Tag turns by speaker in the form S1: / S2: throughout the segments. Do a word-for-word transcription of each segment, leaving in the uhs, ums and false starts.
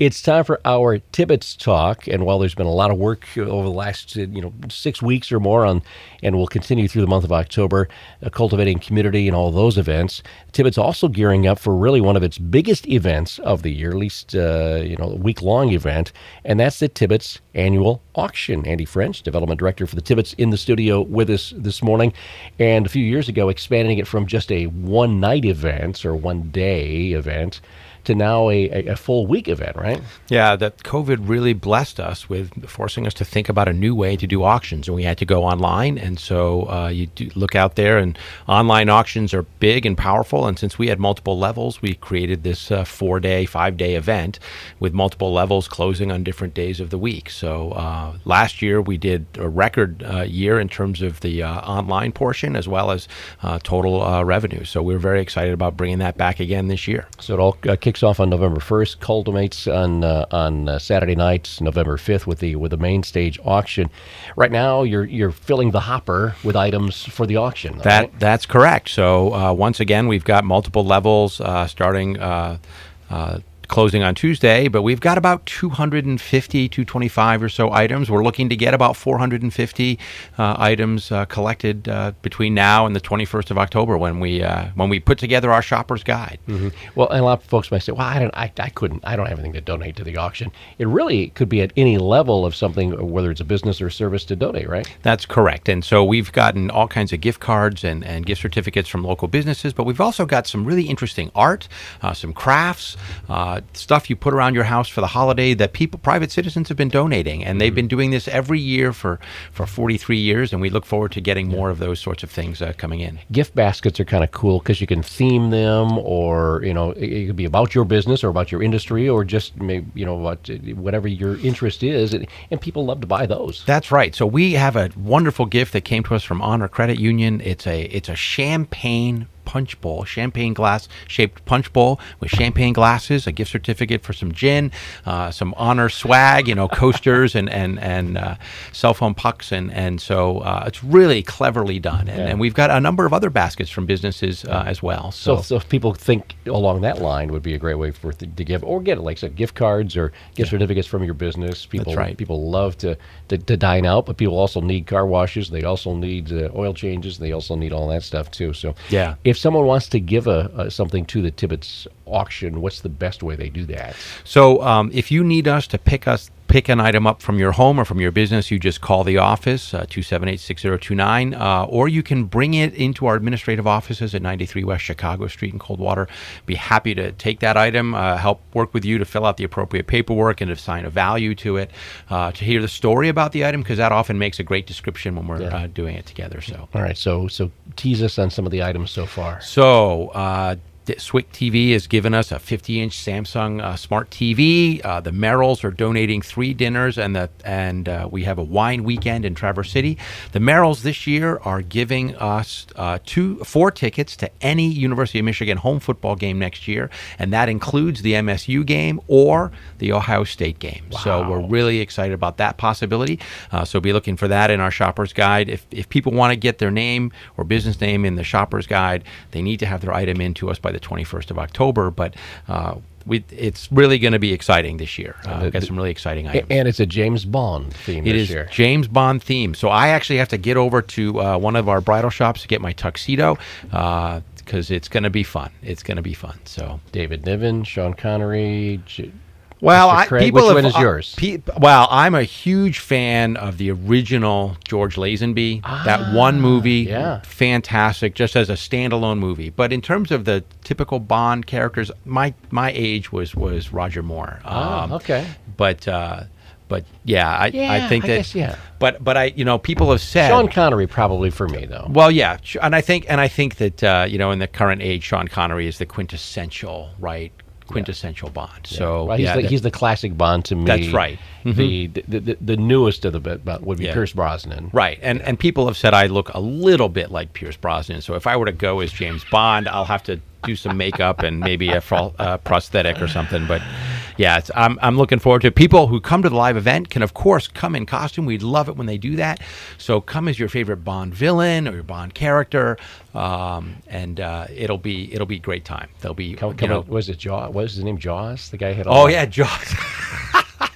S1: It's time for our Tibbetts Talk, and while there's been a lot of work over the last uh, you know six weeks or more on, and will continue through the month of October, uh, cultivating community and all those events, Tibbetts also gearing up for really one of its biggest events of the year, at least uh, you know a week-long event, and that's the Tibbetts Annual Auction. Andy French, Development Director for the Tibbetts, in the studio with us this morning, and a few years ago expanding it from just a one-night event or one-day event to now a, a, a full week event, right?
S2: Yeah, that COVID really blessed us with forcing us to think about a new way to do auctions, and we had to go online. And so uh, you do look out there, and online auctions are big and powerful. And since we had multiple levels, we created this uh, four-day, five-day event with multiple levels closing on different days of the week. So uh, last year we did a record uh, year in terms of the uh, online portion as well as uh, total uh, revenue. So we're very excited about bringing that back again this year.
S1: So it all uh, kicks off on November first, culminates on uh, on uh, Saturday night, November fifth, with the with the main stage auction. Right now, you're you're filling the hopper with items for the auction.
S2: That
S1: right?
S2: That's correct. So uh, once again, we've got multiple levels uh, starting. Uh, uh, closing on Tuesday, but we've got about two hundred fifty, two hundred twenty-five or so items. We're looking to get about four hundred fifty uh, items uh, collected uh, between now and the twenty-first of October when we uh, when we put together our shopper's guide.
S1: Mm-hmm. Well, and a lot of folks might say, "Well, I don't, I, I couldn't, I don't have anything to donate to the auction." It really could be at any level of something, whether it's a business or a service, to donate, right?
S2: That's correct. And so we've gotten all kinds of gift cards and, and gift certificates from local businesses, but we've also got some really interesting art, uh, some crafts, uh, stuff you put around your house for the holiday that people, private citizens, have been donating, and they've been doing this every year for, for forty-three years, and we look forward to getting more of those sorts of things uh, coming in.
S1: Gift baskets are kind of cool because you can theme them, or you know, it, it could be about your business or about your industry, or just maybe you know what, whatever your interest is, and, and people love to buy those.
S2: That's right. So we have a wonderful gift that came to us from Honor Credit Union. It's a it's a champagne punch bowl, champagne glass shaped punch bowl with champagne glasses, a gift certificate for some gin, uh, some Honor swag, you know, coasters and and and uh, cell phone pucks, and and so uh, it's really cleverly done. And,
S1: yeah.
S2: and we've got a number of other baskets from businesses uh, as well. So,
S1: so, so if people think along that line, would be a great way for th- to give, or get like I said, gift cards or gift yeah. certificates from your business. People,
S2: That's right.
S1: People love to, to to dine out, but people also need car washes. They also need uh, oil changes. They also need all that stuff too. So
S2: yeah.
S1: If someone wants to give a, a something to the Tibbetts auction, what's the best way they do that?
S2: So um, if you need us to pick us pick an item up from your home or from your business, you just call the office, uh, two seven eight, six zero two nine, uh, or you can bring it into our administrative offices at ninety-three West Chicago Street in Coldwater. Be happy to take that item, uh, help work with you to fill out the appropriate paperwork and assign a value to it, uh, to hear the story about the item, because that often makes a great description when we're yeah. uh, doing it together. So,
S1: all right, so so tease us on some of the items so far.
S2: So, uh, Swick T V has given us a fifty inch Samsung uh, Smart T V. Uh, the Merrills are donating three dinners, and the and uh, we have a wine weekend in Traverse City. The Merrills this year are giving us uh, two, four tickets to any University of Michigan home football game next year, and that includes the M S U game or the Ohio State game.
S1: Wow.
S2: So we're really excited about that possibility. Uh, so be looking for that in our shopper's guide. If if people want to get their name or business name in the shopper's guide, they need to have their item in to us by the twenty-first of October, but uh, we, it's really going to be exciting this year. Uh, we've got some really exciting items.
S1: And it's a James Bond theme
S2: it
S1: this
S2: is
S1: year.
S2: James Bond theme. So I actually have to get over to uh, one of our bridal shops to get my tuxedo, because uh, it's going to be fun. It's going to be fun. So
S1: David Niven, Sean Connery, J-
S2: Well, I, people
S1: Which
S2: have,
S1: one is
S2: uh,
S1: yours?
S2: Pe- well, I'm a huge fan of the original George Lazenby.
S1: Ah,
S2: that one movie,
S1: yeah.
S2: fantastic, just as a standalone movie. But in terms of the typical Bond characters, my my age was was Roger Moore.
S1: Ah,
S2: Um,
S1: okay.
S2: But uh, but yeah, I
S1: Yeah,
S2: I think
S1: I
S2: that.
S1: guess, yeah.
S2: But but I you know people have said
S1: Sean Connery probably for me though.
S2: Well, yeah, sh- and I think and I think that uh, you know in the current age, Sean Connery is the quintessential right. quintessential Bond.
S1: Yeah.
S2: So
S1: well, he's,
S2: yeah,
S1: the,
S2: that,
S1: he's the classic Bond to me.
S2: That's right. Mm-hmm.
S1: The, the, the the newest of the bit would be
S2: Yeah.
S1: Pierce Brosnan.
S2: Right, and yeah. and people have said I look a little bit like Pierce Brosnan. So if I were to go as James Bond, I'll have to do some makeup and maybe a fro- uh, prosthetic or something. But yeah, it's, I'm I'm looking forward to it. People who come to the live event can of course come in costume. We'd love it when they do that. So come as your favorite Bond villain or your Bond character, um, and uh, it'll be it'll be a great time. There'll be
S1: Come,
S2: you
S1: come
S2: know,
S1: on, was it Jaws? What was his name? Jaws? The guy had all
S2: oh
S1: that-
S2: yeah, Jaws.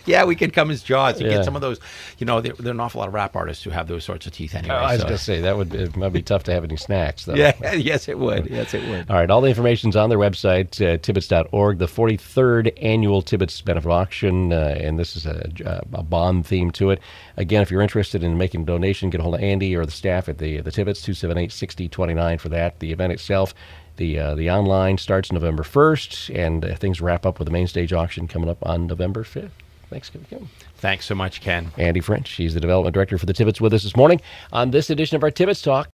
S2: Yeah, we could come as Jaws. You
S1: Yeah.
S2: get some of those, you know, there, there are an awful lot of rap artists who have those sorts of teeth anyway.
S1: Oh, I was
S2: so-
S1: going to say, that would be, it might be tough to have any snacks, though.
S2: Yeah, yes, it would. Yes, it would.
S1: All right, all the information's on their website, uh, tibbets dot org, the forty-third annual Tibbets Benefit Auction, uh, and this is a, a bond theme to it. Again, if you're interested in making a donation, get a hold of Andy or the staff at the the Tibbets, two seven eight, six zero two nine for that. The event itself, the uh, the online starts November first, and uh, things wrap up with the main stage auction coming up on November fifth. Thanks for coming.
S2: Thanks so much, Ken.
S1: Andy French, he's the development director for the Tibbets, with us this morning on this edition of our Tibbets Talk.